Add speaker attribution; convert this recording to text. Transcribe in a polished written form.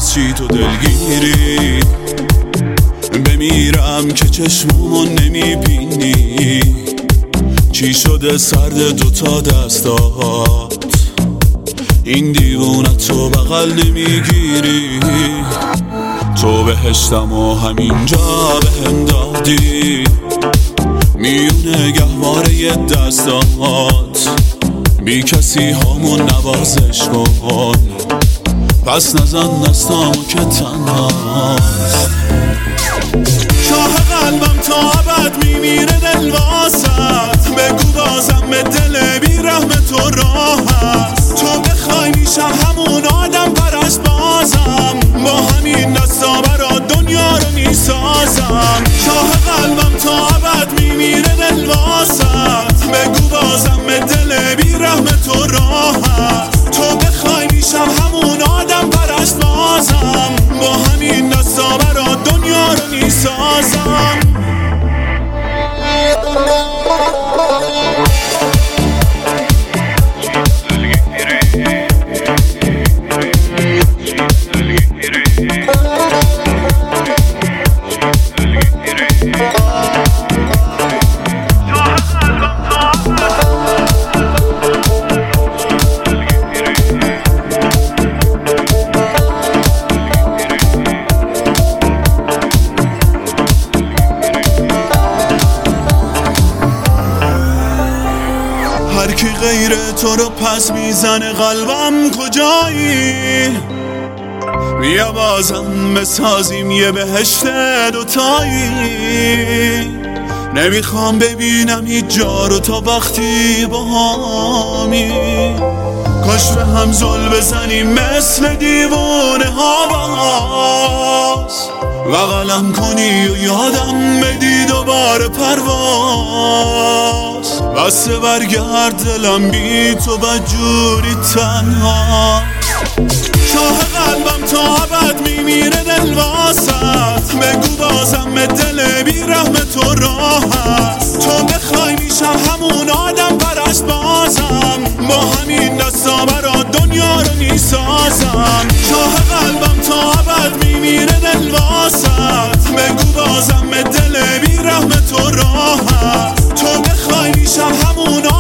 Speaker 1: از چی تو دلگیری؟ بمیرم که چشممون نمیبینی. چی شده سرد دوتا دستات؟ این دیوونت تو بغل نمیگیری. تو بهشتم و همینجا بهم دادی، میونه گهواره دستات. بی کسی همون نوازش کن، پس نزن دستامو که تنهاست. شاه قلبم تا ابد میمیره دل واسط. بگو بازم به دل بی رحم تو راه هست. تو بخوای میشم همون آدم پرست بازم. با همین دستا برا دنیا رو میسازم. شاه قلبم تا ابد میمیره دل واسط. بگو بازم به دل بی رحم تو راه هست. تو بخوای میشم همون آدم پرست بازم. با همین دستا برا دنیا رو میسازم. هر کی غیر تو رو پس میزنه قلبم کجایی؟ بیا بازم بسازیم یه بهشت دوتایی. نمیخوام ببینم هیچ جا رو تا وقتی با همی. کاش به هم زل بزنیم مثل دیوونه ها باز. و قلم کنی و یادم بدی دوباره پرواز. بسه برگرد دلم بی تو بدجوری تنها. شاه قلبم تا ابد میمیره دل واسط. بگو بازم به دل بی رحم تو راه هست. تو بخوای میشم همون آدم پرست بازم. با همین دستا برا دنیا رو میسازم. شاه قلبم تا ابد میمیره دل واسط. بگو بازم به دل بی رحم تو راه هست. تو بخوای میشم همون